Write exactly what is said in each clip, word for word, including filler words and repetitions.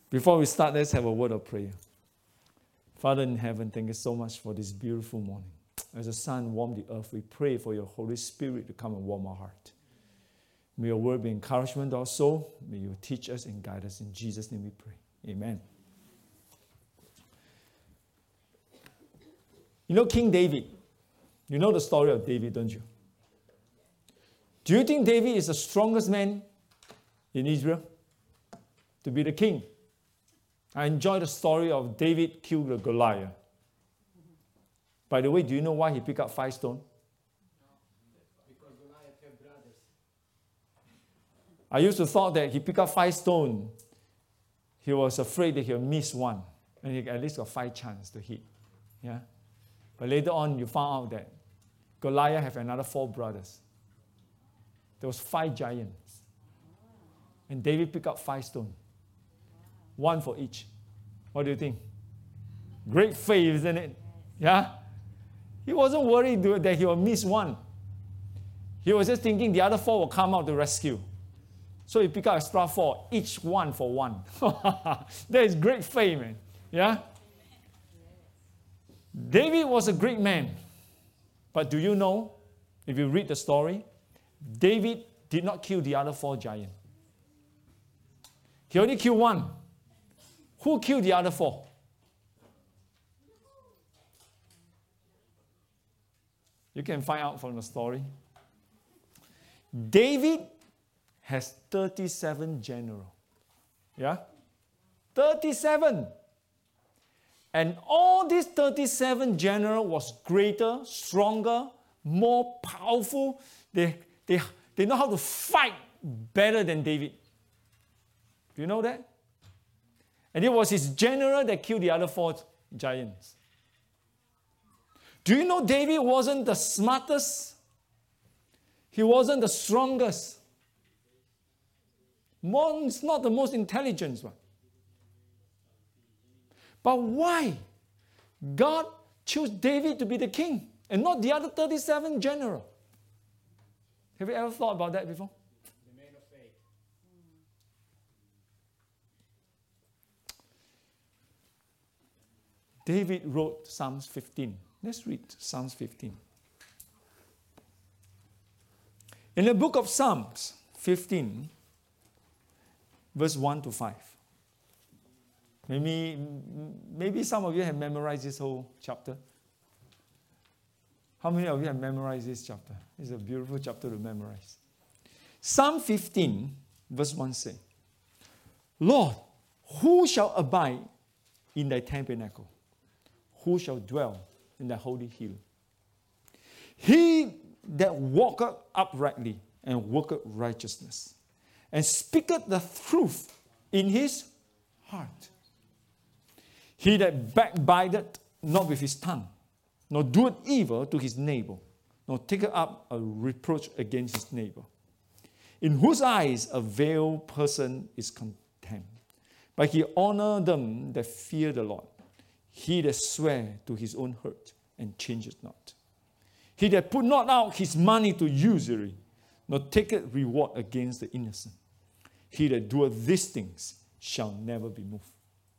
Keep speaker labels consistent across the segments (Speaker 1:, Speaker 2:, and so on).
Speaker 1: Before we start, let's have a word of prayer. Father in heaven, thank you so much for this beautiful morning. As the sun warmed the earth, we pray for your Holy Spirit to come and warm our heart. May your word be encouragement to our soul. May you teach us and guide us. In Jesus' name we pray. Amen. You know King David. You know the story of David, don't you? Do you think David is the strongest man in Israel to be the king? I enjoy the story of David killed the Goliath. By the way, do you know why he picked up five stones?
Speaker 2: Because Goliath had brothers.
Speaker 1: I used to thought that he picked up five stones. He was afraid that he'll miss one. And he at least got five chances to hit. Yeah? But later on, you found out that Goliath had another four brothers. There was five giants. And David picked up five stones. One for each. What do you think? Great faith, isn't it? Yeah? He wasn't worried that he will miss one. He was just thinking the other four will come out to rescue. So he picked up extra four, each one for one. That is great faith, man. Yeah? David was a great man. But do you know, if you read the story, David did not kill the other four giants. He only killed one. Who killed the other four? You can find out from the story. David has thirty-seven generals. Yeah? thirty-seven. And all these thirty-seven generals was greater, stronger, more powerful. They, they, they know how to fight better than David. Do you know that? And it was his general that killed the other four giants. Do you know David wasn't the smartest? He wasn't the strongest. He's not the most intelligent one. But why? God chose David to be the king and not the other thirty-seven generals. Have you ever thought about that before?
Speaker 2: The man of faith.
Speaker 1: David wrote Psalms fifteen. Let's read Psalms fifteen. In the book of Psalms fifteen, verse one to five. Maybe, maybe some of you have memorized this whole chapter. How many of you have memorized this chapter? It's a beautiful chapter to memorize. Psalm fifteen, verse one says, Lord, who shall abide in thy tabernacle? Who shall dwell in thy holy hill? He that walketh uprightly and worketh righteousness, and speaketh the truth in his heart. He that backbiteth not with his tongue, nor doeth evil to his neighbor, nor taketh up a reproach against his neighbor, in whose eyes a veiled person is contemned. But he honour them that fear the Lord. He that swear to his own hurt and changes not. He that put not out his money to usury, nor taketh reward against the innocent. He that doeth these things shall never be moved.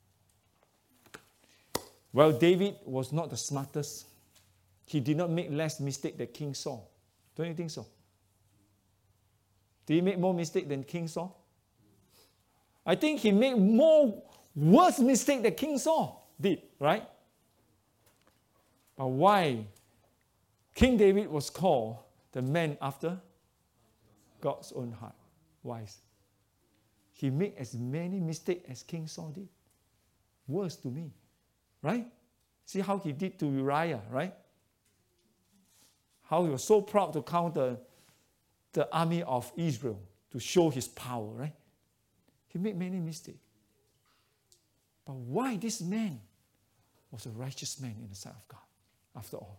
Speaker 1: Well, David was not the smartest. He did not make less mistake than King Saul. Don't you think so? Did he make more mistake than King Saul? I think he made more worse mistake than King Saul did, right? But why? King David was called the man after God's own heart. Why? He made as many mistakes as King Saul did. Worse to me. Right? See how he did to Uriah, right? How he was so proud to count the, the army of Israel to show his power, right? He made many mistakes. But why this man was a righteous man in the sight of God, after all?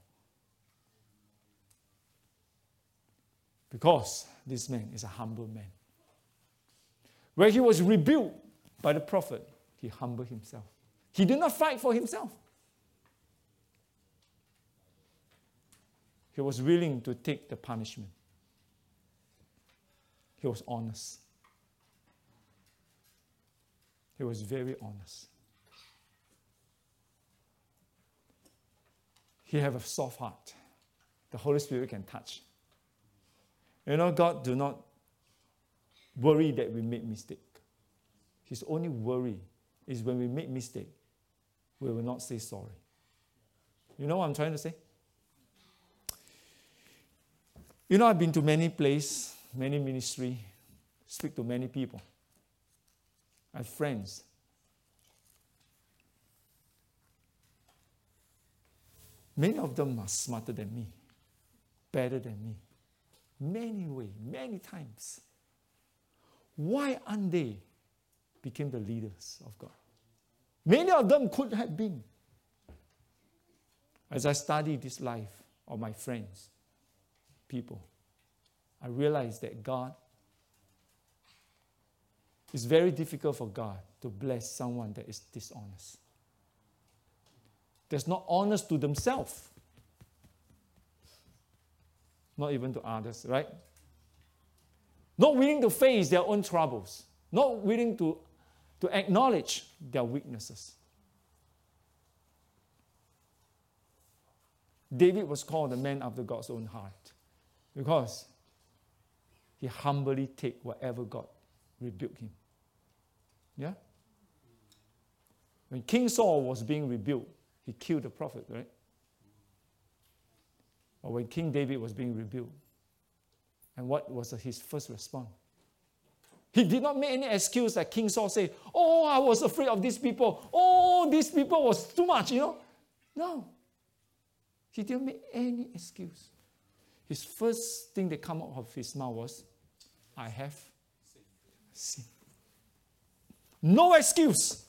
Speaker 1: Because this man is a humble man. Where he was rebuked by the prophet, he humbled himself. He did not fight for himself. He was willing to take the punishment. He was honest. He was very honest. He had a soft heart. The Holy Spirit can touch. You know, God do not worry that we make mistake. His only worry is when we make mistake, we will not say sorry. You know what I'm trying to say? You know, I've been to many places, many ministry, speak to many people. I have friends. Many of them are smarter than me, better than me. Many ways, many times. Why aren't they became the leaders of God? Many of them could have been. As I study this life of my friends, people, I realize that God, it's very difficult for God to bless someone that is dishonest. That's not honest to themselves. Not even to others, right? Not willing to face their own troubles. Not willing to, to acknowledge their weaknesses. David was called the man after God's own heart because he humbly take whatever God rebuked him. Yeah? When King Saul was being rebuked, he killed the prophet, right? Or when King David was being rebuked, and what was his first response? He did not make any excuse like King Saul said, oh, I was afraid of these people. Oh, these people was too much, you know. No. He didn't make any excuse. His first thing that came out of his mouth was, I have sinned. No excuse.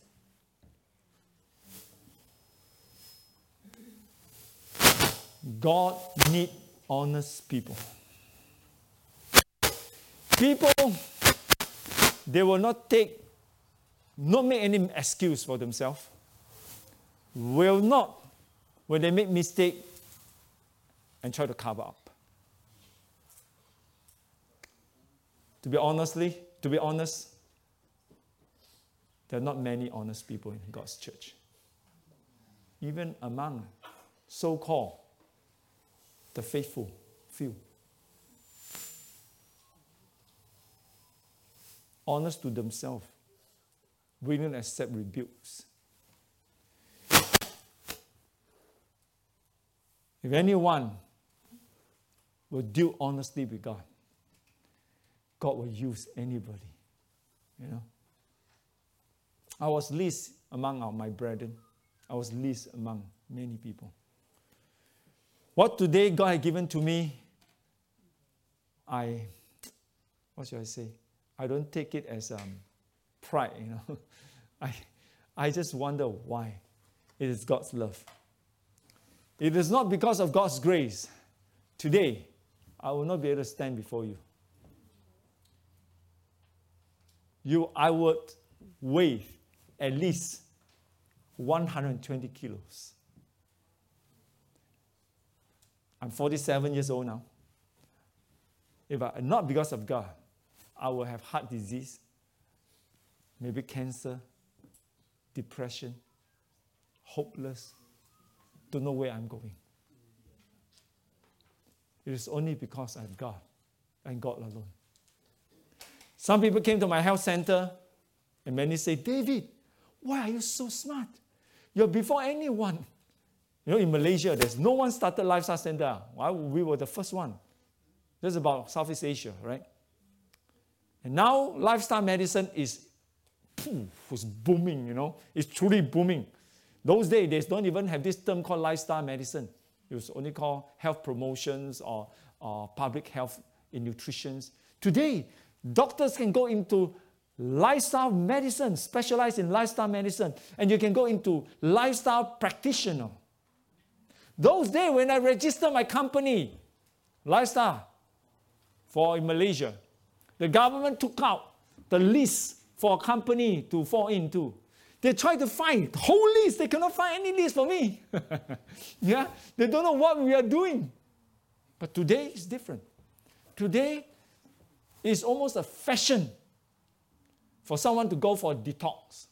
Speaker 1: God needs honest people. People, they will not take, not make any excuse for themselves. Will not, when they make mistake, and try to cover up. To be honestly, to be honest, there are not many honest people in God's church. Even among so-called the faithful few. Honest to themselves, willing to accept rebukes. If anyone will deal honestly with God, God will use anybody. You know. I was least among our, my brethren. I was least among many people. What today God has given to me, I, what should I say? I don't take it as um, pride, you know. I, I just wonder why. It is God's love. It is not because of God's grace. Today, I will not be able to stand before you. You, I would weigh at least one hundred twenty kilos. I'm forty-seven years old now. If I, not because of God, I will have heart disease, maybe cancer, depression, hopeless, don't know where I'm going. It is only because I have God and God alone. Some people came to my health center and many say, David, why are you so smart? You're before anyone. You know, in Malaysia, there's no one started lifestyle center. Well, we were the first one. That's about Southeast Asia, right? And now lifestyle medicine is poof, was booming, you know. It's truly booming. Those days, they don't even have this term called lifestyle medicine. It was only called health promotions or, or public health in nutrition. Today, doctors can go into lifestyle medicine, specialize in lifestyle medicine, and you can go into lifestyle practitioner. Those days when I registered my company, Lifestyle, for in Malaysia, the government took out the list for a company to fall into. They tried to find the whole list. They cannot find any list for me. Yeah, they don't know what we are doing. But today is different. Today is almost a fashion for someone to go for a detox.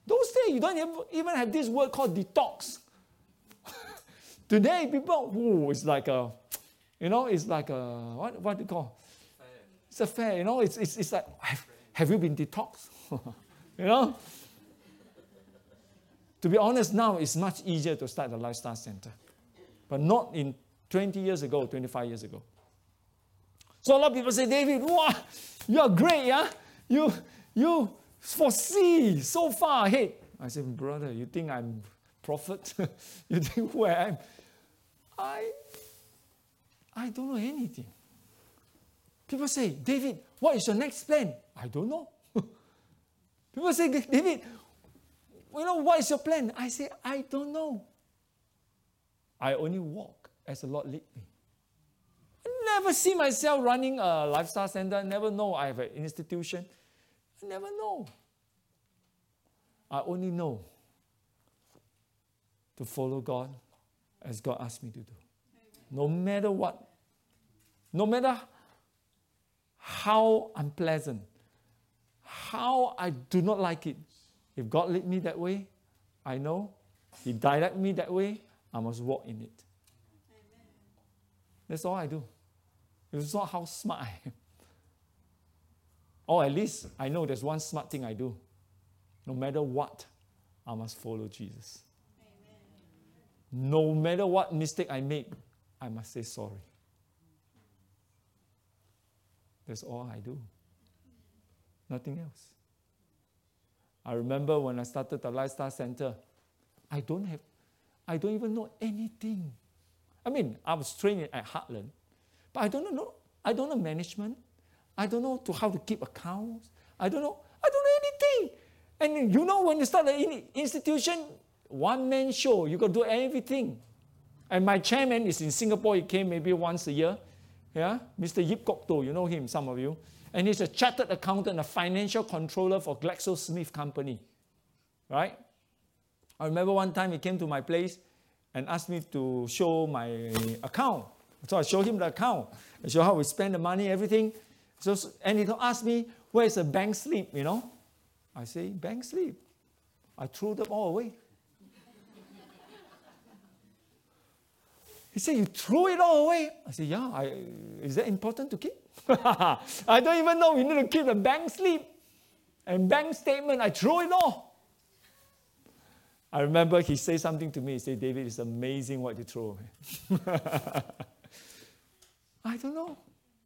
Speaker 1: Those days, you don't even have this word called detox. Today, people, ooh, it's like a, you know, it's like a, what, what do you call? Fair. It's a fair, you know, it's, it's, it's like, have, have you been detoxed? You know? To be honest, now it's much easier to start a lifestyle center. But not in twenty years ago, twenty-five years ago. So a lot of people say, David, wow, you're great, yeah? You, you foresee so far ahead. I said, brother, you think I'm prophet? You think who I am? I, I don't know anything. People say, David, what is your next plan? I don't know. People say, David, you know, what is your plan? I say, I don't know. I only walk as the Lord lead me. I never see myself running a lifestyle center. I never know I have an institution. I never know. I only know to follow God as God asked me to do. No matter what. No matter how unpleasant, how I do not like it. If God lead me that way, I know. He direct me that way, I must walk in it. Amen. That's all I do. It's not how smart I am. Or at least I know there's one smart thing I do. No matter what, I must follow Jesus. Amen. No matter what mistake I make, I must say sorry. That's all I do. Nothing else. I remember when I started the Lifestyle Center, I don't have, I don't even know anything. I mean, I was trained at Heartland, but I don't know, I don't know management. I don't know to how to keep accounts. I don't know, I don't know anything. And you know, when you start an institution, one-man show, you got to do everything. And my chairman is in Singapore. He came maybe once a year. Yeah, Mister Yip Kok To, you know him, some of you. And he's a chartered accountant, a financial controller for GlaxoSmith Company. Right? I remember one time he came to my place and asked me to show my account. So I showed him the account. I showed how we spend the money, everything. So, and he asked me, where's the bank slip, you know? I say, bank slip. I threw them all away. He said, you threw it all away? I said, yeah, I, is that important to keep? I don't even know we need to keep the bank slip and bank statement. I threw it all. I remember he said something to me. He said, David, it's amazing what you throw away. I don't know.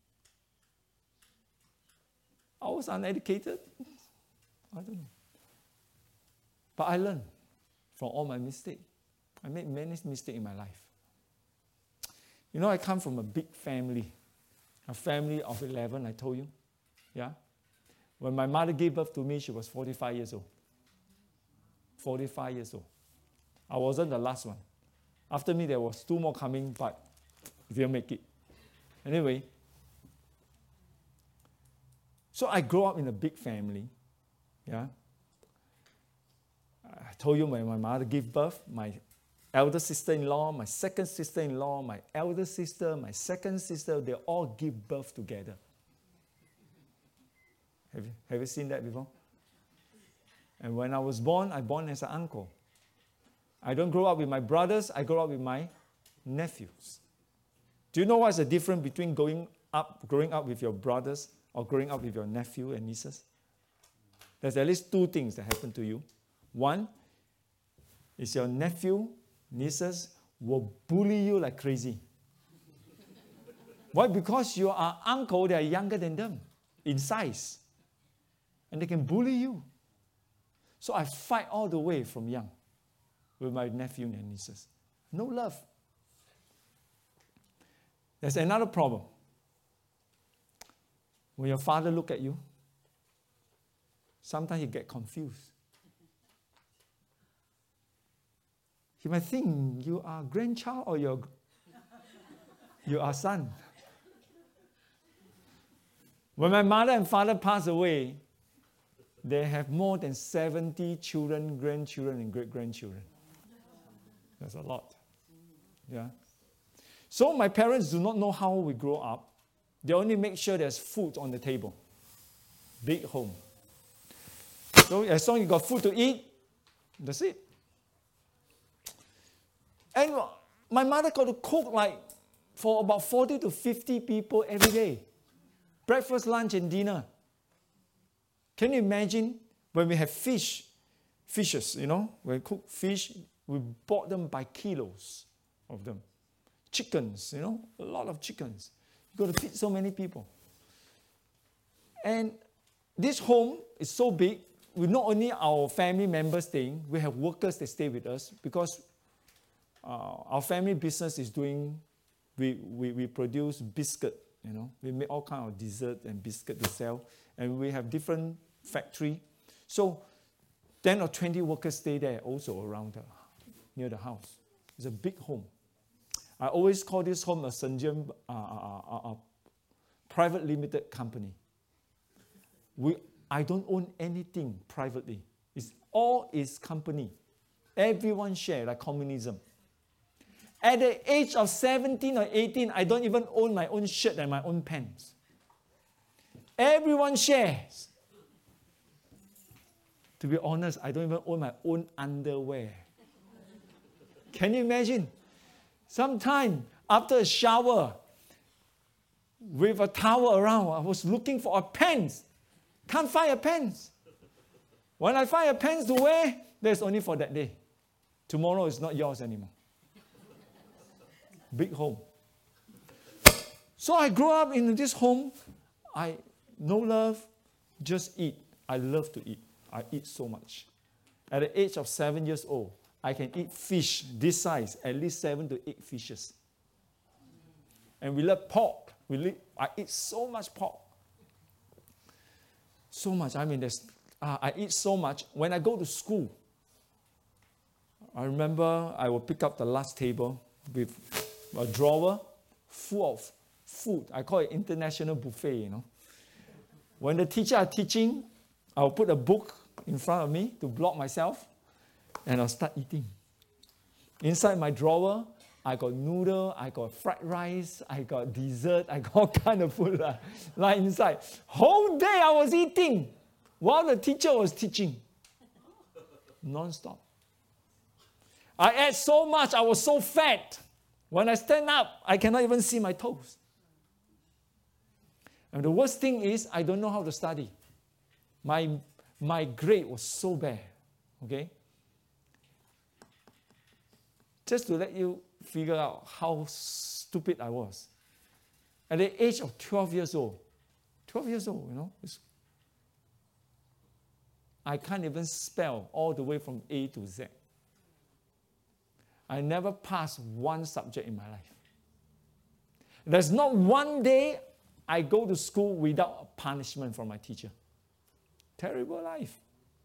Speaker 1: I was uneducated. I don't know. But I learned from all my mistakes. I made many mistakes in my life. You know, I come from a big family. A family of eleven, I told you. Yeah? When my mother gave birth to me, she was forty-five years old. forty-five years old. I wasn't the last one. After me, there was two more coming, but if you make it. Anyway, so I grew up in a big family. Yeah? I told you when my mother gave birth, my elder sister-in-law, my second sister-in-law, my elder sister, my second sister, they all give birth together. Have you, have you seen that before? And when I was born, I was born as an uncle. I don't grow up with my brothers, I grow up with my nephews. Do you know what's the difference between growing up, growing up with your brothers or growing up with your nephew and nieces? There's at least two things that happen to you. One is your nephew, nieces will bully you like crazy. Why? Because you are uncle, they are younger than them in size. And they can bully you. So I fight all the way from young with my nephew and nieces. No love. There's another problem. When your father look at you, sometimes he get confused. He might think you are grandchild or you're, you are son. When my mother and father passed away, they have more than seventy children, grandchildren, and great-grandchildren. That's a lot. Yeah. So my parents do not know how we grow up. They only make sure there's food on the table. Big home. So as long as you got food to eat, That's it. And my mother got to cook like for about forty to fifty people every day. Breakfast, lunch, and dinner. Can you imagine when we have fish, fishes, you know, when we cook fish, we bought them by kilos of them. Chickens, you know, a lot of chickens. You got to feed so many people. And this home is so big, we not only our family members staying, we have workers that stay with us because uh, our family business is doing, we, we, we produce biscuit, you know. We make all kind of dessert and biscuit to sell. And we have different factory. So ten or twenty workers stay there also around the, near the house. It's a big home. I always call this home a Saint James uh, uh, uh, uh, private limited company. We, I don't own anything privately. It's all is company. Everyone share, like communism. At the age of seventeen or eighteen, I don't even own my own shirt and my own pants. Everyone shares. To be honest, I don't even own my own underwear. Can you imagine? Sometime after a shower, with a towel around, I was looking for a pants. Can't find a pants. When I find a pants to wear, that's only for that day. Tomorrow is not yours anymore. Big home. So I grew up in this home. I no love, just eat. I love to eat. I eat so much. At the age of seven years old, I can eat fish this size, at least seven to eight fishes. And we love pork. We live, I eat so much pork. So much. I mean, there's, uh, I eat so much. When I go to school, I remember I will pick up the last table with a drawer full of food. I call it international buffet, you know. When the teacher is teaching, I'll put a book in front of me to block myself, and I'll start eating. Inside my drawer, I got noodle, I got fried rice, I got dessert, I got all kind of food uh, like inside. Whole day I was eating while the teacher was teaching. Non-stop. I ate so much, I was so fat. When I stand up, I cannot even see my toes. And the worst thing is, I don't know how to study. My, my grade was so bad, okay? Just to let you figure out how stupid I was. At the age of twelve years old, twelve years old, you know, I can't even spell all the way from A to Z. I never passed one subject in my life. There's not one day I go to school without punishment from my teacher. Terrible life.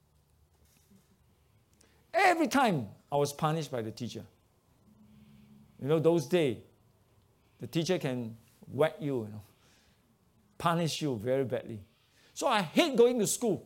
Speaker 1: Every time I was punished by the teacher. You know, those days, the teacher can whack you, you know, punish you very badly. So I hate going to school.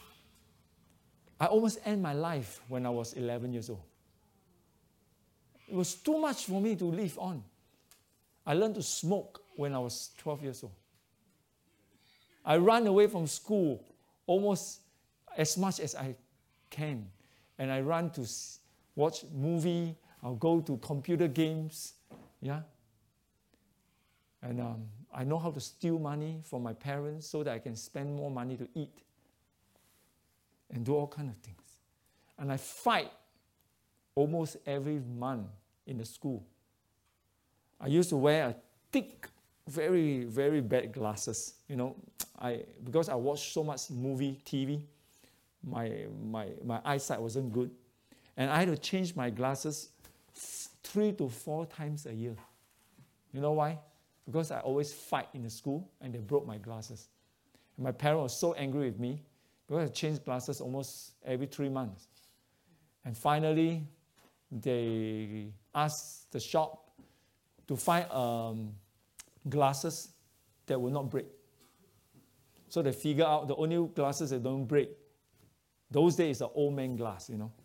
Speaker 1: I almost end my life when I was eleven years old. It was too much for me to live on. I learned to smoke when I was twelve years old. I ran away from school almost as much as I can. And I run to watch movie. I'll go to computer games. Yeah. And um, I know how to steal money from my parents so that I can spend more money to eat. And do all kinds of things. And I fight almost every month in the school. I used to wear a thick, very, very bad glasses. You know, I because I watched so much movie, T V, my, my, my eyesight wasn't good. And I had to change my glasses three to four times a year. You know why? Because I always fight in the school and they broke my glasses. And my parents were so angry with me because I changed glasses almost every three months. And finally, they asked the shop to find um, glasses that will not break. So they figure out the only glasses that don't break, those days is an old man glass, you know.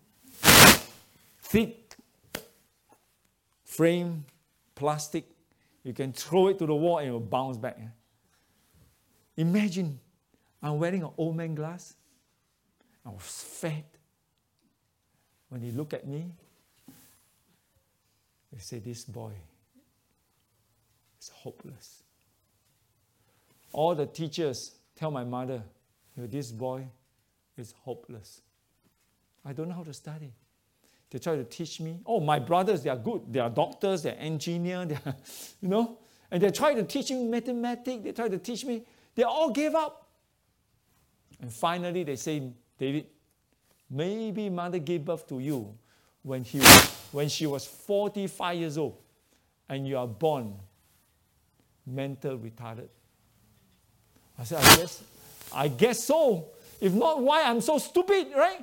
Speaker 1: Thick frame, plastic. You can throw it to the wall and it will bounce back. Imagine I'm wearing an old man glass. I was fat. when he looked at me, he said, this boy is hopeless. All the teachers tell my mother, this boy is hopeless. I don't know how to study. They try to teach me. Oh, my brothers, they are good. They are doctors, they are engineers, they are, you know. And they try to teach me mathematics. They try to teach me. They all gave up. And finally, they say, David, maybe mother gave birth to you when, he was, when she was forty-five years old, and you are born mental retarded. I said, I guess, I guess so. If not, why I'm so stupid, right?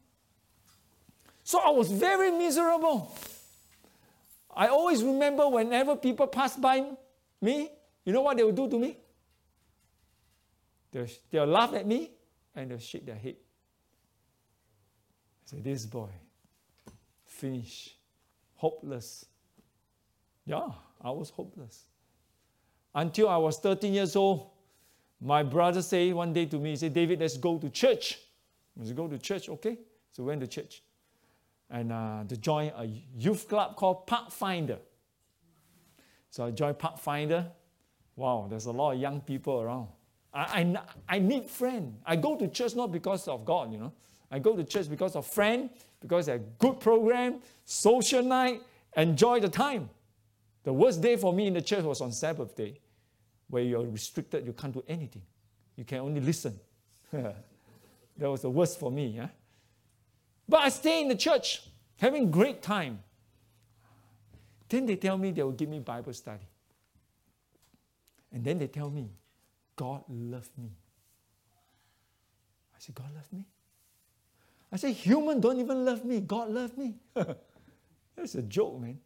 Speaker 1: So I was very miserable. I always remember whenever people pass by me, you know what they will do to me? They'll, they'll laugh at me and they'll shake their head. I say, this boy, finish, hopeless. Yeah, I was hopeless. Until I was thirteen years old, my brother said one day to me, he said, David, let's go to church. Let's go to church, okay? So we went to church. And uh, to join a youth club called Pathfinder. So I joined Pathfinder. Wow, there's a lot of young people around. I, I, I need friends. I go to church not because of God, you know. I go to church because of friends, because they're good program, social night, enjoy the time. The worst day for me in the church was on Sabbath day, where you're restricted, you can't do anything. You can only listen. That was the worst for me. Huh? But I stay in the church, having great time. Then they tell me they will give me Bible study. And then they tell me, God loved me. I said, God loved me? I said, human don't even love me. God loved me. That's a joke, man.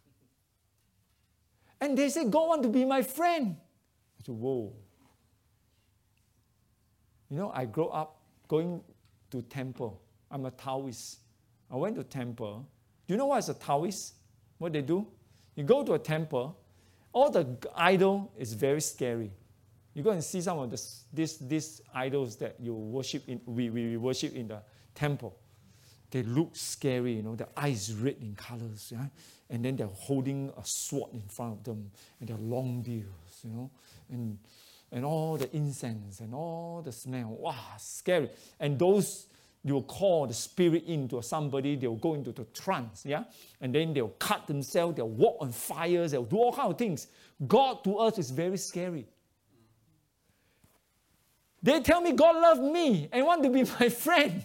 Speaker 1: And they said, God want to be my friend. I said, whoa. You know, I grew up going to temple. I'm a Taoist. I went to temple. Do you know what is a Taoist? What they do? You go to a temple, all the idol is very scary. You go and see some of this, this, these idols that you worship in, we, we worship in the temple. They look scary, you know, the eyes red in colors, yeah? And then they're holding a sword in front of them, and they're long beards, you know, and, and all the incense and all the smell. Wow, scary. And those, you'll call the spirit into somebody, they'll go into the trance, yeah? And then they'll cut themselves, they'll walk on fires, they'll do all kinds of things. God to us is very scary. They tell me God loved me and want to be my friend.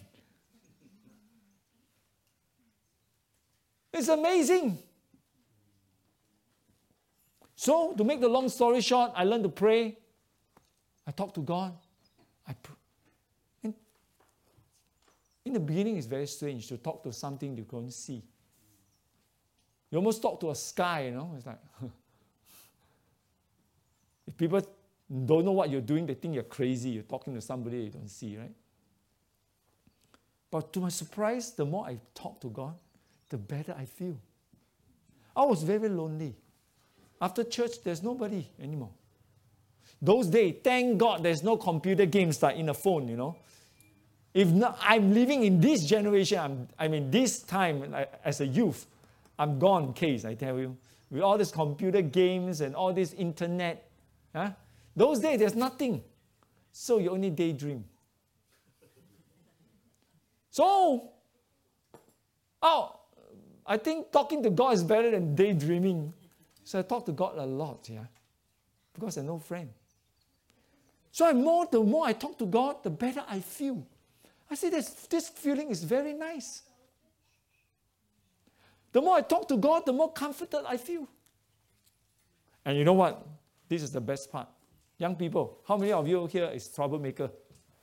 Speaker 1: It's amazing. So, to make the long story short, I learned to pray. I talk to God. I pray. And in the beginning, it's very strange to talk to something you can't see. You almost talk to a sky, you know. It's like, if people don't know what you're doing, they think you're crazy. You're talking to somebody you don't see, right? But to my surprise, the more I talk to God, the better I feel. I was very lonely. After church, there's nobody anymore. Those days, thank God there's no computer games like in a phone, you know. If not, I'm living in this generation, I'm, I mean, this time like, as a youth, I'm gone case, I tell you. With all these computer games and all this internet. Huh? Those days, there's nothing. So you only daydream. So, oh, I think talking to God is better than daydreaming. So I talk to God a lot, yeah, because I have no friend. So I more, the more I talk to God, the better I feel. I say this, this feeling is very nice. The more I talk to God, the more comforted I feel. And you know what? This is the best part. Young people, how many of you here is troublemaker?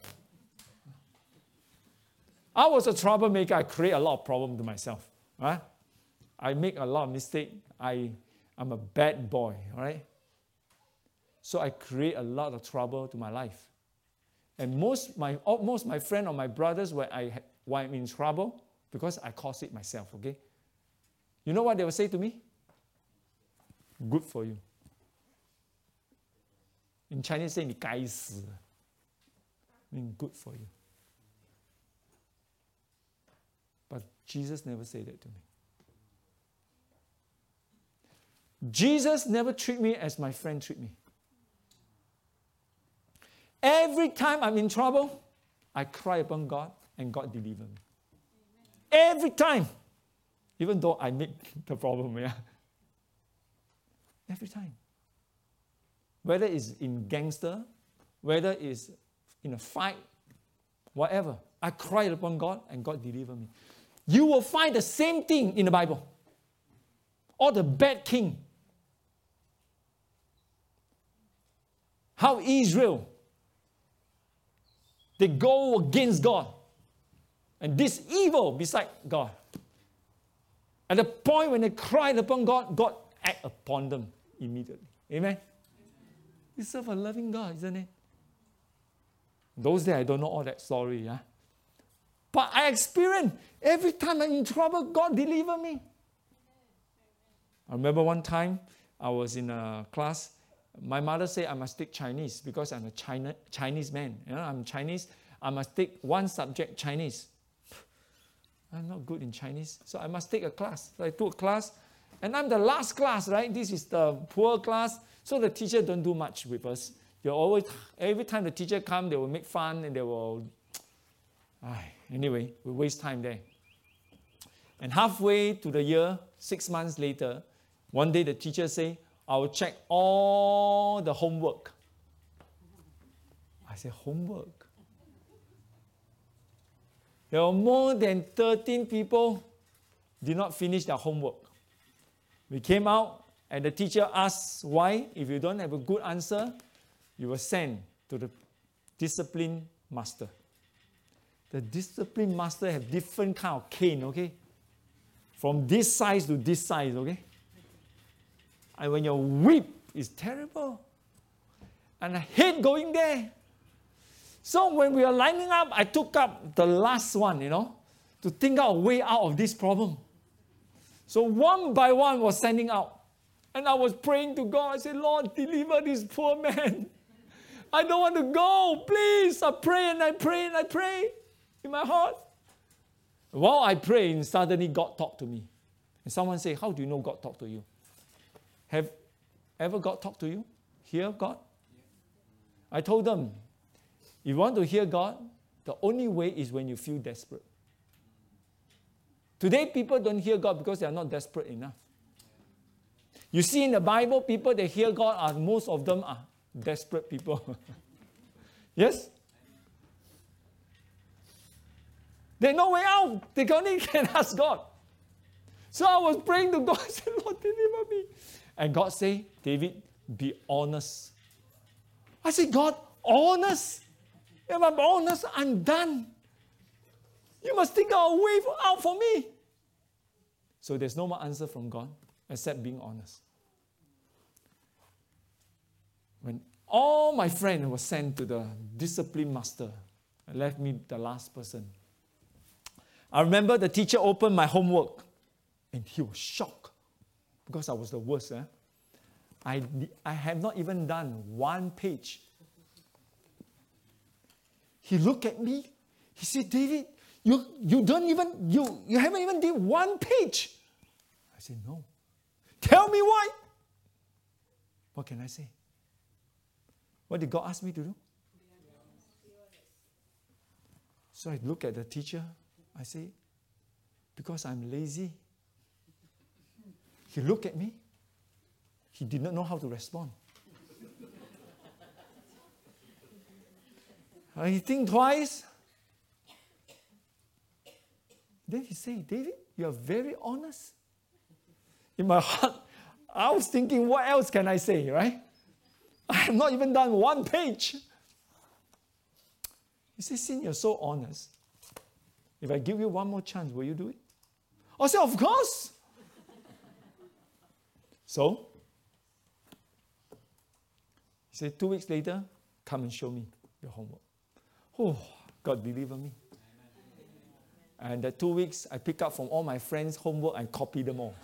Speaker 1: I was a troublemaker. I create a lot of problems to myself. Right? I make a lot of mistakes. I, I'm a bad boy. All right? So I create a lot of trouble to my life. And most my most my friends or my brothers, when, I, when I'm in trouble, because I cause it myself, okay? You know what they will say to me? Good for you. In Chinese, say, 你该死. I mean, good for you. But Jesus never said that to me. Jesus never treat me as my friend treat me. Every time I'm in trouble, I cry upon God and God deliver me. Every time. Even though I make the problem, yeah. Every time. Whether it's in gangster, whether it's in a fight, whatever. I cry upon God and God deliver me. You will find the same thing in the Bible. Or the bad king. How Israel, they go against God. And this evil beside God. At the point when they cried upon God, God act upon them immediately. Amen? You serve a loving God, isn't it? Those days I don't know all that story. Yeah? But I experience every time I'm in trouble, God deliver me. I remember one time I was in a class. My mother said I must take Chinese because I'm a China, Chinese man. You know, I'm Chinese. I must take one subject, Chinese. I'm not good in Chinese, so I must take a class. So I took a class, and I'm the last class, right? This is the poor class, so the teacher don't do much with us. They always, every time the teacher come, they will make fun and they will. Ay, anyway, we waste time there. And halfway to the year, six months later, one day the teacher say, I will check all the homework. I said, homework? There were more than thirteen people did not finish their homework. We came out and the teacher asked why. If you don't have a good answer, you were sent to the discipline master. The discipline master have different kind of cane, okay? From this size to this size, okay? And when your whip is terrible. And I hate going there. So when we were lining up, I took up the last one, you know, to think out a way out of this problem. So one by one was sending out. And I was praying to God. I said, Lord, deliver this poor man. I don't want to go. Please. I pray and I pray and I pray in my heart. While I prayed, suddenly God talked to me. And someone said, how do you know God talked to you? Have ever God talked to you? Hear God? I told them, if you want to hear God, the only way is when you feel desperate. Today, people don't hear God because they are not desperate enough. You see in the Bible, people that hear God, are most of them are desperate people. Yes? There's no way out. They only can ask God. So I was praying to God. I said, Lord, deliver me. And God said, David, be honest. I said, God, honest? If I'm honest, I'm done. You must think out a way out for me. So there's no more answer from God except being honest. When all my friends were sent to the discipline master, and left me the last person. I remember the teacher opened my homework and he was shocked because I was the worst. Eh? I, I have not even done one page. He looked at me. He said, David, you, you don't even, you, you haven't even did one page. I said, no. Tell me why. What can I say? What did God ask me to do? So I look at the teacher. I say, because I'm lazy. He looked at me. He did not know how to respond. I think twice. Then he said, David, you are very honest. In my heart, I was thinking, what else can I say, right? I have not even done one page. He said, since you're so honest, if I give you one more chance, will you do it? I said, of course. So, he said, two weeks later, come and show me your homework. Oh, God deliver me. And the two weeks, I pick up from all my friends' homework and copy them all.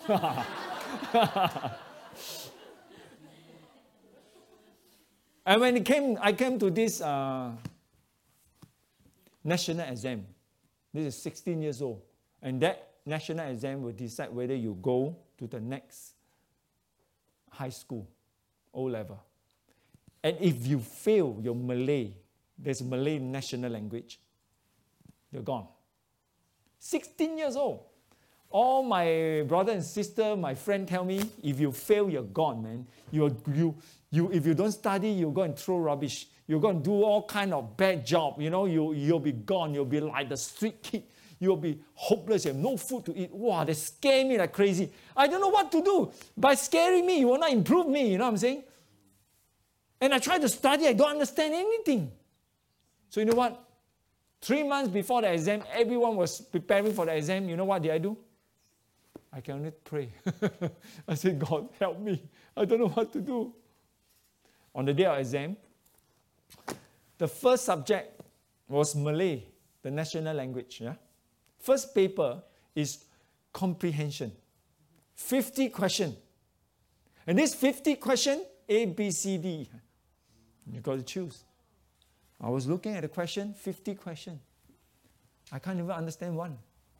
Speaker 1: And when it came, I came to this uh, national exam. This is sixteen years old. And that national exam will decide whether you go to the next high school, O-level. And if you fail your Malay, there's Malay national language, you're gone. sixteen years old. All my brother and sister, my friend tell me, if you fail, you're gone, man. You're, you, you, if you don't study, you're going to throw rubbish. You're going to do all kind of bad job. You know, you, you'll be gone. You'll be like the street kid. You'll be hopeless. You have no food to eat. Wow, they scare me like crazy. I don't know what to do. By scaring me, you will not improve me. You know what I'm saying? And I try to study. I don't understand anything. So you know what? Three months before the exam, everyone was preparing for the exam. You know what did I do? I can only pray. I said, God, help me. I don't know what to do. On the day of exam, the first subject was Malay, the national language. Yeah? First paper is comprehension. fifty questions. And this fifty questions, A, B, C, D. You got to choose. I was looking at the question, fifty questions. I can't even understand one.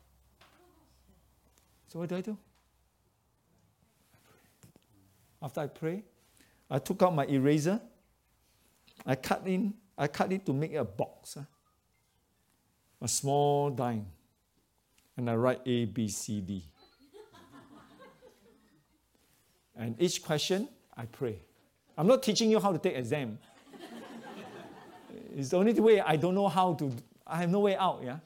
Speaker 1: So what do I do? After I pray, I took out my eraser. I cut in. I cut it to make a box, huh? A small dime, and I write A, B, C, D. And each question, I pray. I'm not teaching you how to take exam. It's the only way I don't know how to. I have no way out. Yeah.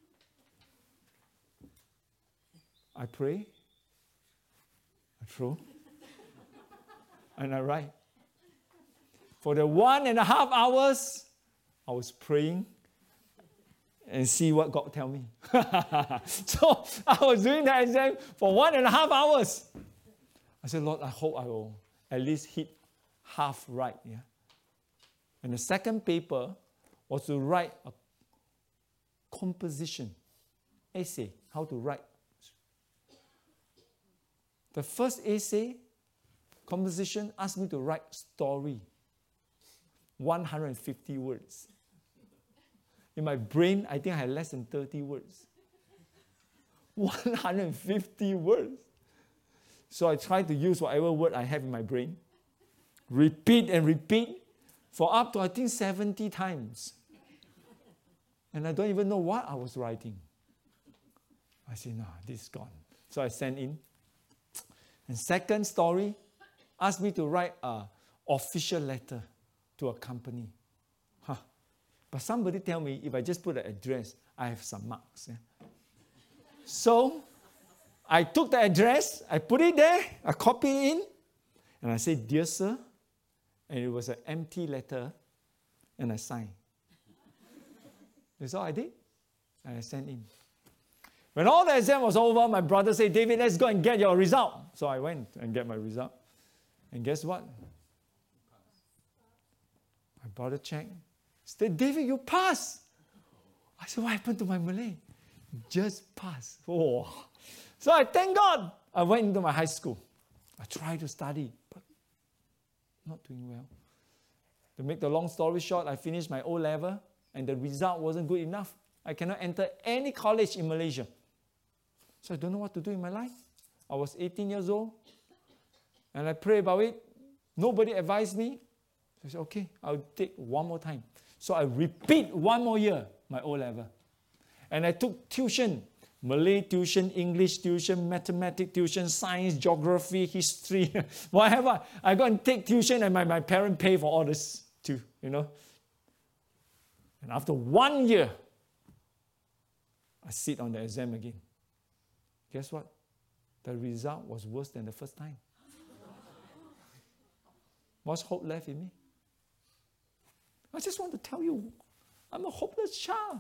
Speaker 1: I pray, I throw, and I write. For the one and a half hours, I was praying and see what God tell me. So I was doing the exam for one and a half hours. I said, Lord, I hope I will at least hit half right. Yeah. And the second paper was to write a composition, essay, how to write. The first essay, composition, asked me to write story, one hundred fifty words. In my brain, I think I had less than thirty words. one hundred fifty words. So I tried to use whatever word I have in my brain, repeat and repeat for up to, I think, seventy times. And I don't even know what I was writing. I said, no, this is gone. So I sent in. And second story, asked me to write an official letter to a company. Huh. But somebody tell me, if I just put an address, I have some marks. Yeah? So I took the address, I put it there, I copied it in, and I said, Dear Sir, and it was an empty letter, and I signed. That's all I did. And I sent in. When all the exam was over, my brother said, David, let's go and get your result. So I went and get my result. And guess what? My brother checked. He said, David, you passed. I said, what happened to my Malay? Just passed. Oh. So I thank God. I went into my high school. I tried to study, but not doing well. To make the long story short, I finished my O-level, and the result wasn't good enough. I cannot enter any college in Malaysia. So I don't know what to do in my life. I was eighteen years old, and I prayed about it. Nobody advised me. I said, okay, I'll take one more time. So I repeat one more year, my O-level. And I took tuition, Malay tuition, English tuition, mathematics tuition, science, geography, history, whatever. I go and take tuition, and my, my parents pay for all this too, you know. And after one year, I sit on the exam again. Guess what? The result was worse than the first time. What's hope left in me? I just want to tell you, I'm a hopeless child.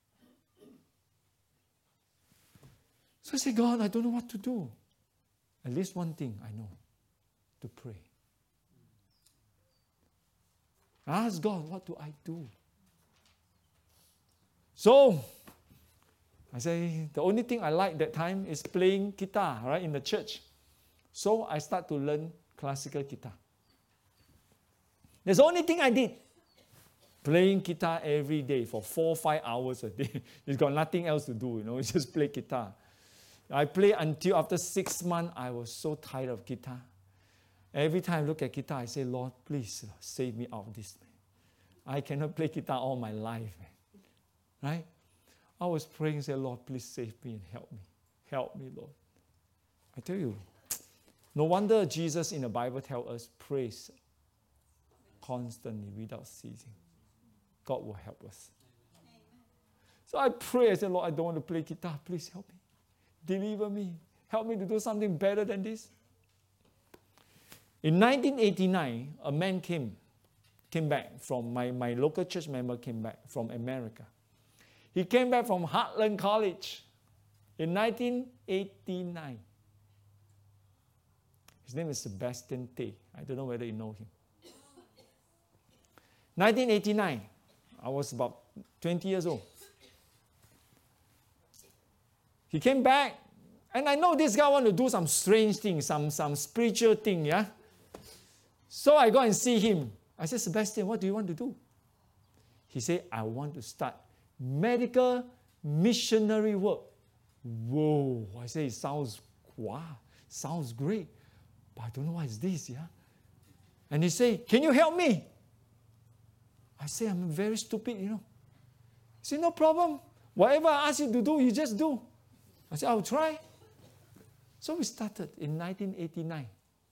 Speaker 1: So I say, God, I don't know what to do. At least one thing I know, to pray. I ask God, what do I do? So, I say, the only thing I like that time is playing guitar, right, in the church. So I start to learn classical guitar. That's the only thing I did. Playing guitar every day for four, five hours a day. It's got nothing else to do, you know, it's just play guitar. I played until after six months, I was so tired of guitar. Every time I look at guitar, I say, Lord, please save me out of this. Man. I cannot play guitar all my life. Man. Right? I was praying and said, Lord, please save me and help me. Help me, Lord. I tell you, no wonder Jesus in the Bible tells us, praise constantly without ceasing. God will help us. So I pray, I said, Lord, I don't want to play guitar. Please help me. Deliver me. Help me to do something better than this. In nineteen eighty-nine, a man came, came back from, my, my local church member came back from America. He came back from Heartland College in nineteen eighty-nine. His name is Sebastian Tay. I don't know whether you know him. nineteen eighty-nine, I was about twenty years old. He came back, and I know this guy want to do some strange thing, some, some spiritual thing, yeah? So I go and see him. I said, Sebastian, what do you want to do? He said, I want to start medical missionary work. Whoa, I say, it sounds, wow, sounds great. But I don't know what is this, yeah? And he said, can you help me? I say, I'm very stupid, you know. He said, no problem. Whatever I ask you to do, you just do. I said, I'll try. So we started in nineteen eighty-nine.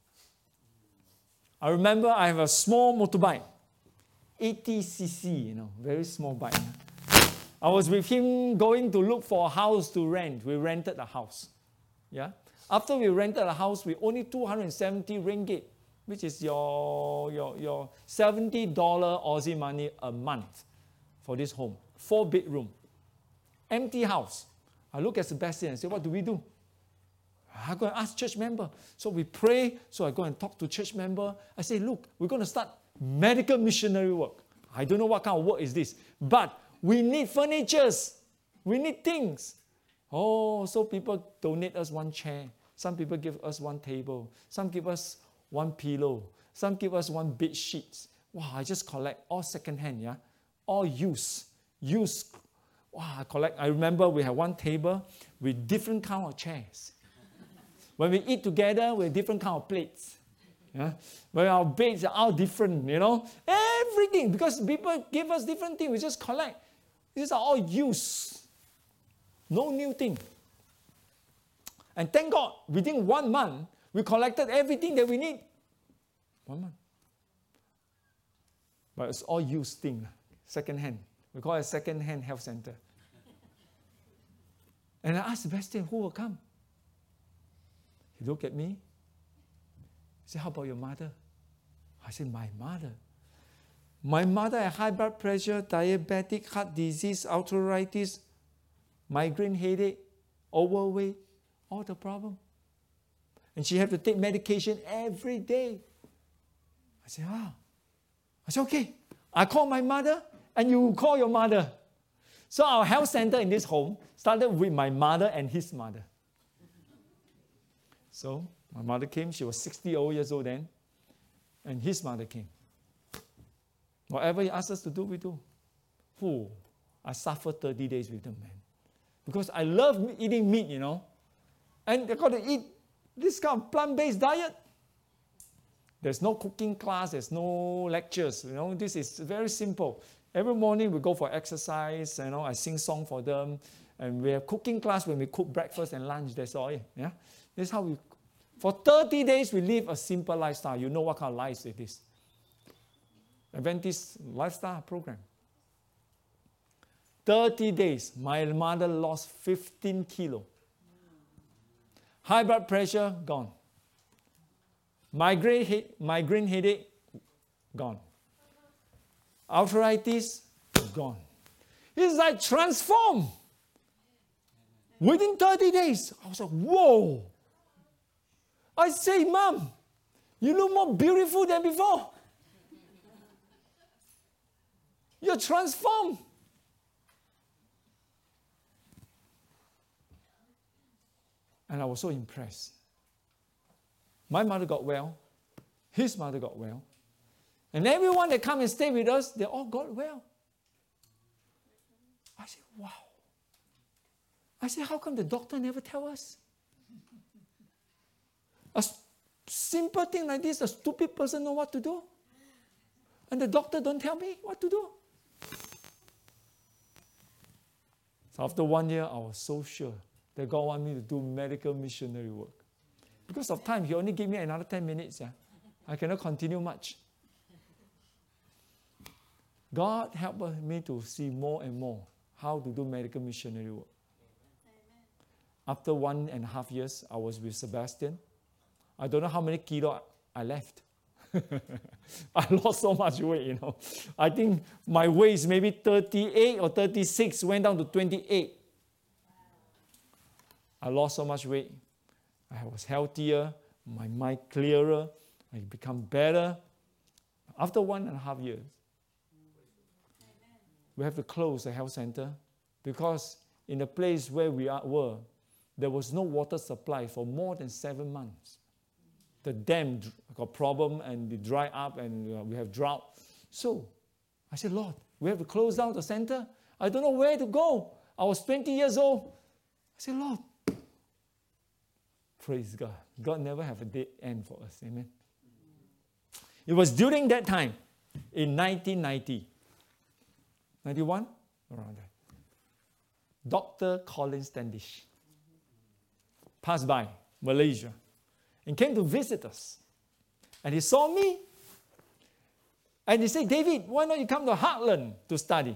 Speaker 1: I remember I have a small motorbike, eighty c c, you know, very small bike. I was with him going to look for a house to rent. We rented a house. Yeah. After we rented a house with only two hundred seventy ringgit, which is your, your, your seventy dollars Aussie money a month for this home. Four bedroom. Empty house. I look at Sebastian and say, what do we do? I go and ask church member. So we pray. So I go and talk to church member. I say, look, we're going to start medical missionary work. I don't know what kind of work is this. But we need furnitures. We need things. Oh, so people donate us one chair. Some people give us one table. Some give us one pillow. Some give us one bed sheets. Wow, I just collect all second-hand, yeah? All used. Used. Wow, I collect. I remember we had one table with different kind of chairs. When we eat together, we have different kind of plates. Yeah? When our beds are all different, you know? Everything, because people give us different things, we just collect. These are all used. No new thing. And thank God, within one month, we collected everything that we need. One month. But it's all used thing, second-hand. We call it second-hand health center. And I asked Sebastian, who will come? He looked at me. He said, how about your mother? I said, my mother? My mother had high blood pressure, diabetic, heart disease, arthritis, migraine headache, overweight, all the problem. And she had to take medication every day. I said, ah. I said, okay. I call my mother, and you call your mother. So our health center in this home started with my mother and his mother. So my mother came. She was sixty years old then. And his mother came. Whatever he asked us to do, we do. Ooh, I suffered thirty days with them, man. Because I love eating meat, you know. And I got to eat this kind of plant-based diet. There's no cooking class. There's no lectures. You know, this is very simple. Every morning we go for exercise. You know, I sing song for them. And we have cooking class when we cook breakfast and lunch. That's all. Yeah? This is how we... For thirty days, we live a simple lifestyle. You know what kind of life it is. Adventist lifestyle program. thirty days, my mother lost fifteen kilo. High blood pressure, gone. Migraine, he- migraine headache, gone. Arthritis, gone. It's like transformed. Within thirty days, I was like, whoa. I say, Mom, you look more beautiful than before. You're transformed. And I was so impressed. My mother got well. His mother got well. And everyone that come and stay with us, they all got well. I said, wow. I said, how come the doctor never tell us? A s- simple thing like this, a stupid person know what to do. And the doctor don't tell me what to do. So after one year, I was so sure that God wanted me to do medical missionary work. Because of time, He only gave me another ten minutes. Yeah? I cannot continue much. God helped me to see more and more how to do medical missionary work. Amen. After one and a half years, I was with Sebastian. I don't know how many kilo I left. I lost so much weight, you know. I think my weight is maybe thirty-eight or thirty-six, went down to twenty-eight. I lost so much weight. I was healthier, my mind clearer, I become better. After one and a half years, we have to close the health center because in the place where we are, were, there was no water supply for more than seven months. The dam got problem and it dried up and uh, we have drought. So I said, Lord, we have to close down the center. I don't know where to go. I was twenty years old. I said, Lord, praise God. God never have a dead end for us. Amen. It was during that time, in nineteen ninety, ninety-one, around that, Doctor Colin Standish passed by Malaysia and came to visit us. And he saw me. And he said, David, why don't you come to Heartland to study?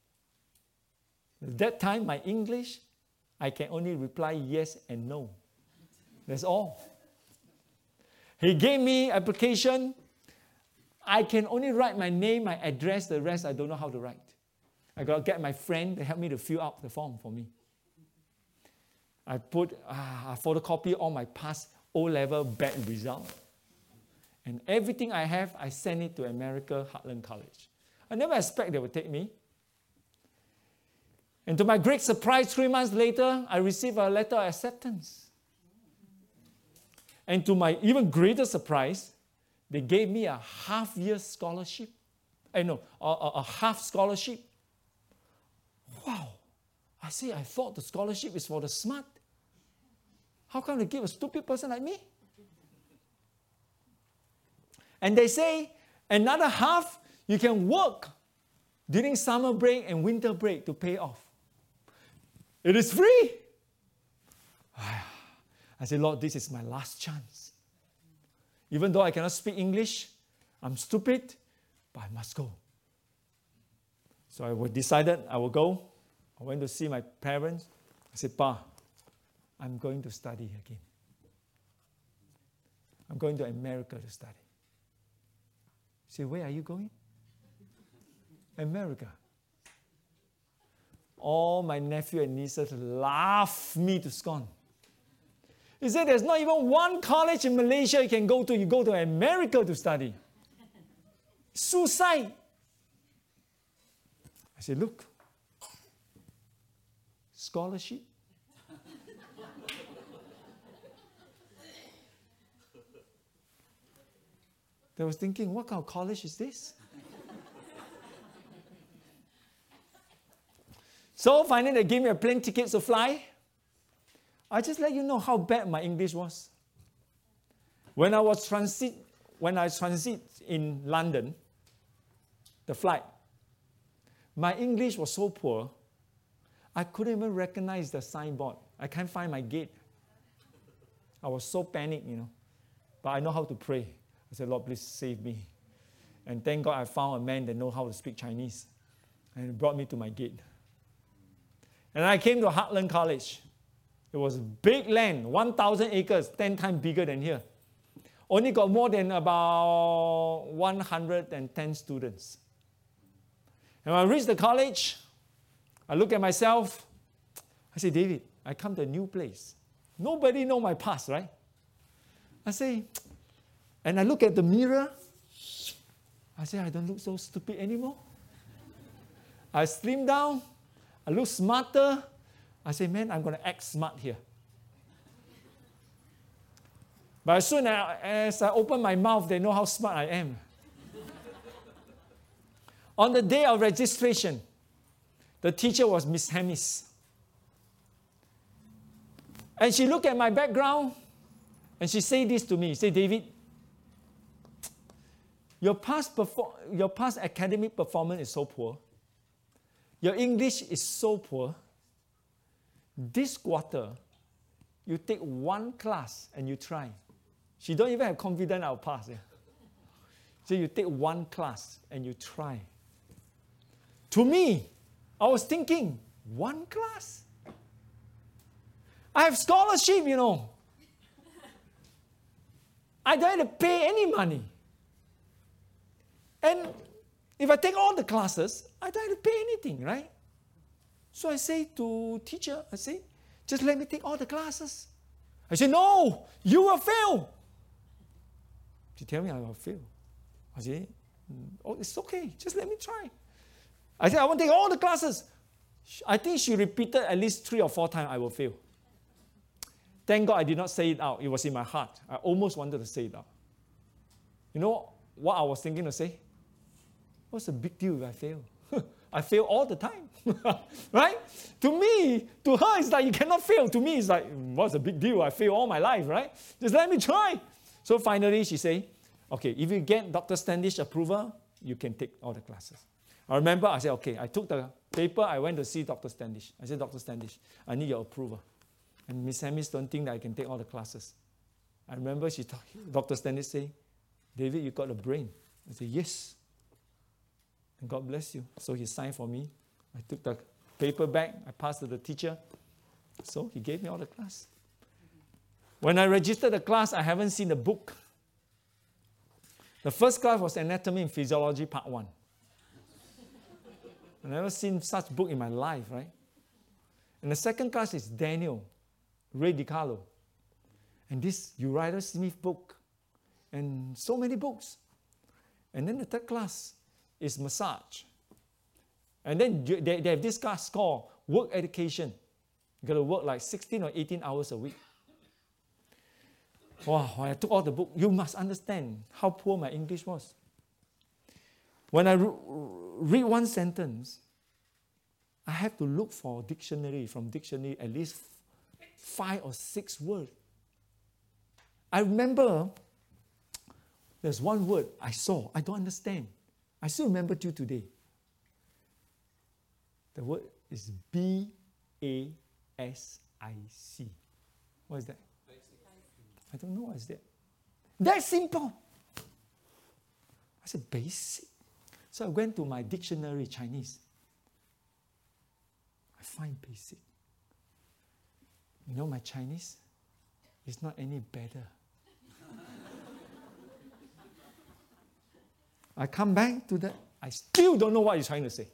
Speaker 1: At that time, my English, I can only reply yes and no. That's all. He gave me application. I can only write my name, my address, the rest I don't know how to write. I got to get my friend to help me to fill out the form for me. I put, uh, I photocopy all my past O-level bad result. And everything I have, I send it to America, Heartland College. I never expect they would take me. And to my great surprise, three months later, I received a letter of acceptance. And to my even greater surprise, they gave me a half-year scholarship. I know, a, a, a half scholarship. Wow. I say, I thought the scholarship is for the smart. How come they give a stupid person like me? And they say, another half, you can work during summer break and winter break to pay off. It is free. I said, Lord, this is my last chance. Even though I cannot speak English, I'm stupid, but I must go. So I decided I will go. I went to see my parents. I said, Pa, I'm going to study again. I'm going to America to study. He said, where are you going? America. All my nephew and nieces laughed me to scorn. He said, there's not even one college in Malaysia you can go to. You go to America to study. Suicide. I said, look, scholarship. They was thinking, what kind of college is this? So finally, they gave me a plane ticket to fly. I just let you know how bad my English was. When I was transit, when I transit in London, the flight, my English was so poor, I couldn't even recognize the signboard. I can't find my gate. I was so panicked, you know. But I know how to pray. I said, Lord, please save me. And thank God I found a man that knows how to speak Chinese. And he brought me to my gate. And I came to Heartland College. It was big land, one thousand acres, ten times bigger than here. Only got more than about one hundred ten students. And when I reached the college, I look at myself. I say, David, I come to a new place. Nobody know my past, right? I say, and I look at the mirror. I say, I don't look so stupid anymore. I slim down. I look smarter. I say, man, I'm going to act smart here. But as soon as I open my mouth, they know how smart I am. On the day of registration, the teacher was Miss Hemis. And she looked at my background. And she said this to me. She said, David, your past, perfor- your past academic performance is so poor. Your English is so poor. This quarter, you take one class and you try. She don't even have confidence I'll pass. Yeah. So you take one class and you try. To me, I was thinking, one class? I have scholarship, you know. I don't have to pay any money. And if I take all the classes, I don't have to pay anything, right? So I say to teacher, I say, just let me take all the classes. I say, no, you will fail. She tell me I will fail. I say, oh, it's okay, just let me try. I said, I want to take all the classes. I think she repeated at least three or four times, I will fail. Thank God I did not say it out. It was in my heart. I almost wanted to say it out. You know what I was thinking to say? What's the big deal if I fail? I fail all the time. Right? To me, to her, it's like you cannot fail. To me, it's like, what's the big deal? I fail all my life, right? Just let me try. So finally, she said, okay, if you get Doctor Standish approval, you can take all the classes. I remember I said, okay, I took the paper, I went to see Doctor Standish. I said, Doctor Standish, I need your approval. And Miss Hammis don't think that I can take all the classes. I remember she talk, Doctor Standish say, David, you got a brain. I said, yes. And God bless you. So he signed for me. I took the paper back, I passed to the teacher. So he gave me all the class. When I registered the class, I haven't seen the book. The first class was Anatomy and Physiology Part one. I've never seen such book in my life, right? And the second class is Daniel, Ray DiCarlo. And this Uriah Smith book. And so many books. And then the third class is massage. And then they, they have this class called work education. You got to work like sixteen or eighteen hours a week. Wow, when I took all the book, you must understand how poor my English was. When I re- read one sentence, I have to look for dictionary, from dictionary at least five or six words. I remember there's one word I saw, I don't understand. I still remember till today. The word is B A S I C. What is that? I don't know what is that. That's simple. I said, basic. So I went to my dictionary, Chinese. I find basic. You know, my Chinese is not any better. I come back to that. I still don't know what you're trying to say.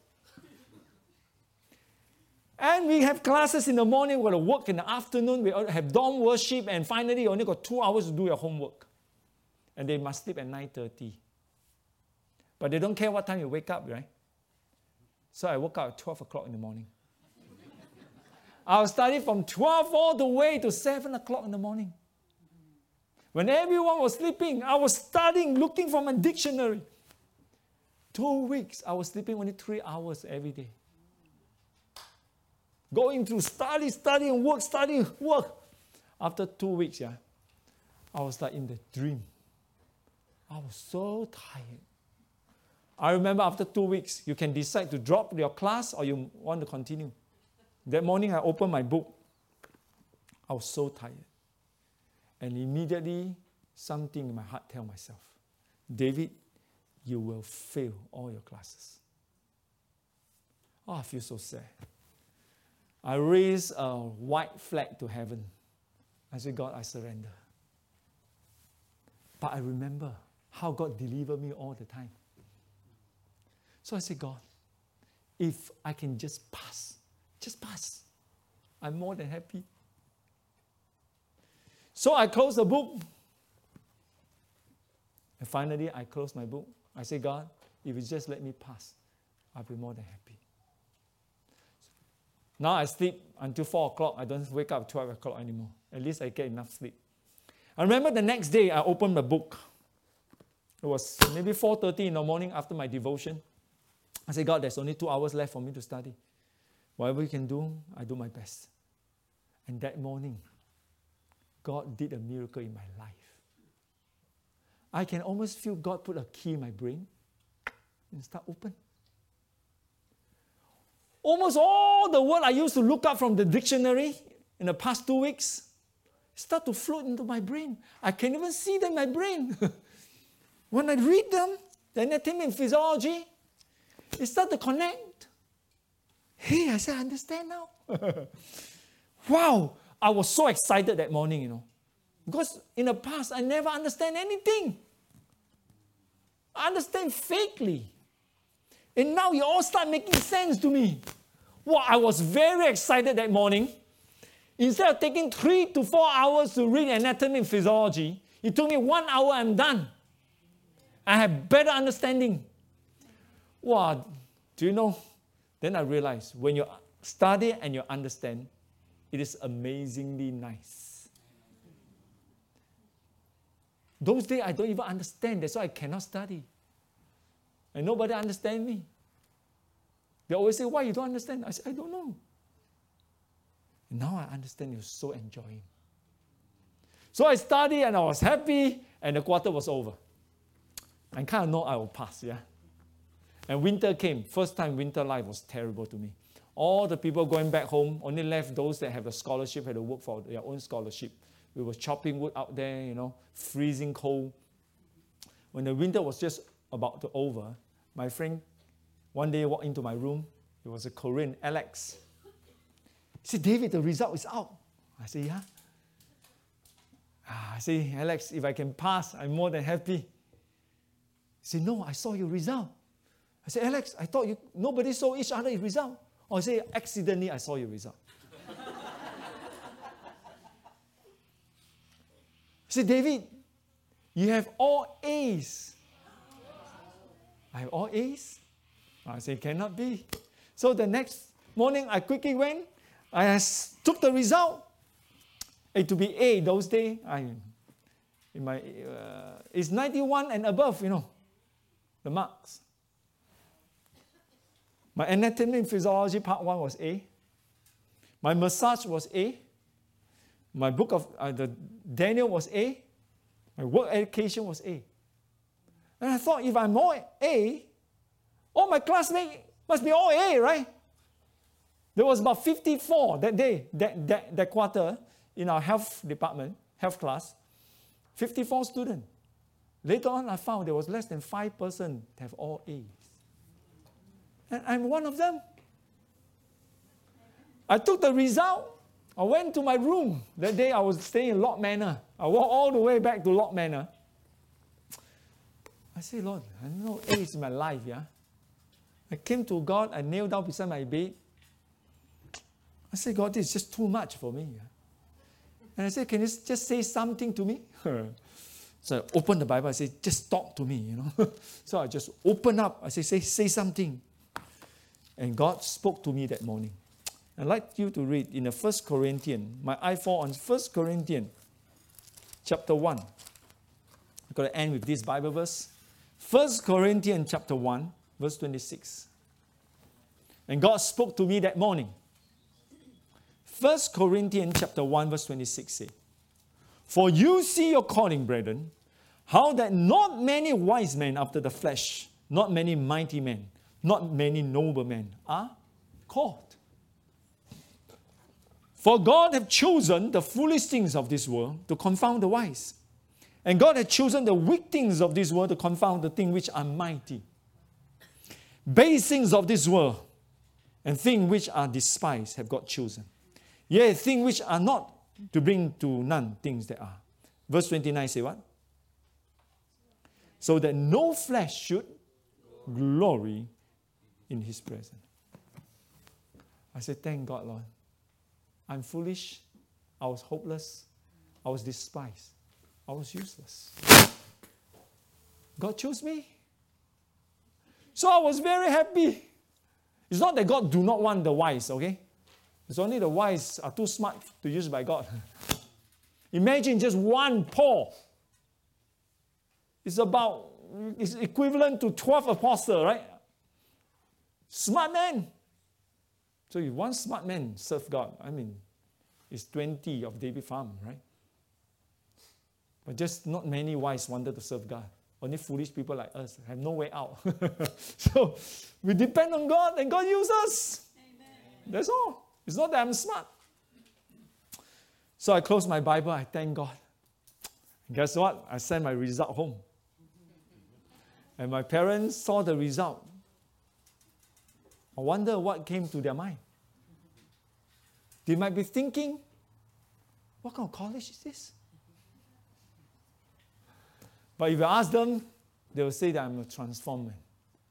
Speaker 1: And we have classes in the morning, we're going to work in the afternoon, we have dawn worship, and finally you only got two hours to do your homework. And they must sleep at nine thirty. But they don't care what time you wake up, right? So I woke up at twelve o'clock in the morning. I'll study from twelve all the way to seven o'clock in the morning. When everyone was sleeping, I was studying, looking for my dictionary. Two weeks, I was sleeping only three hours every day. Going through study, study, and work, study, work. After two weeks, yeah, I was like in the dream. I was so tired. I remember after two weeks, you can decide to drop your class or you want to continue. That morning, I opened my book. I was so tired. And immediately, something in my heart tell myself, David, you will fail all your classes. Oh, I feel so sad. I raised a white flag to heaven. I said, God, I surrender. But I remember how God delivered me all the time. So I said, God, if I can just pass, just pass, I'm more than happy. So I closed the book. And finally, I closed my book. I said, God, if you just let me pass, I'll be more than happy. Now I sleep until four o'clock. I don't wake up at twelve o'clock anymore. At least I get enough sleep. I remember the next day, I opened the book. It was maybe four thirty in the morning after my devotion. I said, God, there's only two hours left for me to study. Whatever you can do, I do my best. And that morning, God did a miracle in my life. I can almost feel God put a key in my brain and start open. Almost all the word I used to look up from the dictionary in the past two weeks start to float into my brain. I can even see them in my brain. When I read them, the anatomy and physiology, it start to connect. Hey, I said, I understand now. Wow, I was so excited that morning, you know. Because in the past, I never understand anything. I understand fakely. And now you all start making sense to me. Well, I was very excited that morning. Instead of taking three to four hours to read anatomy and physiology, it took me one hour, I'm done. I have better understanding. Wow, do you know? Then I realized when you study and you understand, it is amazingly nice. Those days I don't even understand, that's why I cannot study. And nobody understands me. They always say, why you don't understand? I say, I don't know. And now I understand, you're so enjoying. So I studied and I was happy and the quarter was over. I kind of know I will pass, yeah? And winter came. First time winter life was terrible to me. All the people going back home, only left those that have a scholarship, had to work for their own scholarship. We were chopping wood out there, you know, freezing cold. When the winter was just about to over, my friend one day walked into my room. It was a Korean, Alex. He said, David, the result is out. I said, yeah. I said, Alex, if I can pass, I'm more than happy. He said, no, I saw your result. I said, Alex, I thought you nobody saw each other's result. Or I say, accidentally, I saw your result. He said, David, you have all A's. I have all A's? I said, cannot be. So the next morning, I quickly went. I took the result. It to be A those days. I, in my, uh, it's ninety-one and above, you know, the marks. My anatomy and physiology part one was A. My massage was A. My book of uh, the Daniel was A. My work education was A. And I thought, if I'm all A, all my classmates must be all A, right? There was about fifty-four that day, that, that, that quarter, in our health department, health class. fifty-four students. Later on, I found there was less than five percent that have all A's. And I'm one of them. I took the result. I went to my room. That day I was staying in Lock Manor. I walked all the way back to Lock Manor. I said, Lord, I know A's in my life, yeah? I came to God, I knelt down beside my bed. I said, God, this is just too much for me. Yeah? And I said, can you just say something to me? So I opened the Bible, I said, just talk to me, you know. So I just opened up, I said, say, say something. And God spoke to me that morning. I'd like you to read in the First Corinthians. My eye fall on First Corinthians chapter one. I'm going to end with this Bible verse. First Corinthians chapter one, verse twenty-six. And God spoke to me that morning. First Corinthians chapter one, verse twenty-six say, for you see your calling, brethren, how that not many wise men after the flesh, not many mighty men, not many noble men are called. For God hath chosen the foolish things of this world to confound the wise. And God hath chosen the weak things of this world to confound the things which are mighty. Base things of this world and things which are despised have God chosen. Yea, things which are not, to bring to none things that are. Verse twenty-nine say what? So that no flesh should glory in his presence. I said, thank God, Lord. I'm foolish. I was hopeless. I was despised. I was useless. God chose me. So I was very happy. It's not that God do not want the wise, okay? It's only the wise are too smart to use by God. Imagine just one Paul. It's about, it's equivalent to twelve apostles, right? Smart man. So if one smart man serve God, I mean, it's twenty of David Farm, right? But just not many wise wanted to serve God. Only foolish people like us have no way out. So we depend on God and God uses us. Amen. That's all. It's not that I'm smart. So I close my Bible. I thank God. And guess what? I sent my result home. And my parents saw the result. I wonder what came to their mind. They might be thinking, what kind of college is this? But if you ask them, they will say that I'm a transformed man.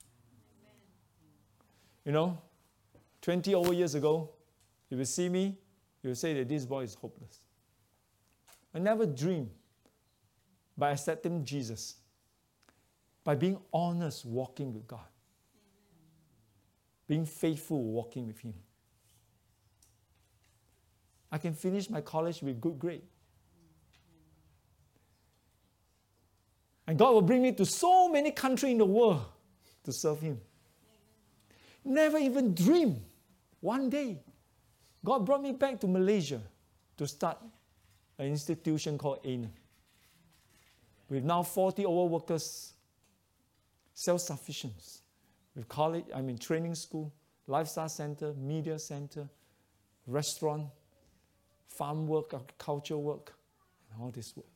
Speaker 1: You know, twenty over years ago, if you see me, you will say that this boy is hopeless. I never dreamed by accepting Jesus, by being honest walking with God, being faithful walking with Him. I can finish my college with good grade. And God will bring me to so many countries in the world to serve Him. Never even dream one day. God brought me back to Malaysia to start an institution called A N E M. With now forty over workers, self-sufficient. With college, I mean training school, lifestyle center, media center, restaurant, farm work, agriculture work, and all this work.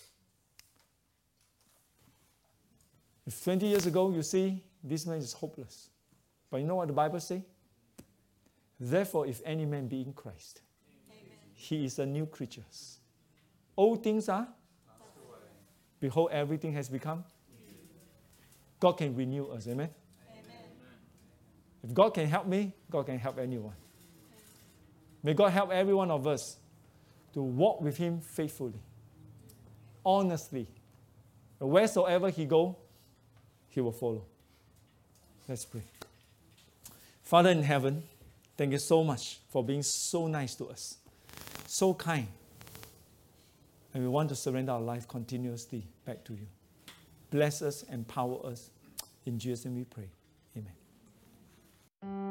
Speaker 1: If twenty years ago you see this man is hopeless, but you know what the Bible says? Therefore, if any man be in Christ, Amen. He is a new creature. Old things are, behold, everything has become. God can renew us, amen? Amen? If God can help me, God can help anyone. May God help every one of us to walk with Him faithfully, honestly. Wheresoever He go, He will follow. Let's pray. Father in heaven, thank you so much for being so nice to us, so kind. And we want to surrender our life continuously back to you. Bless us, empower us. In Jesus' name we pray. Amen.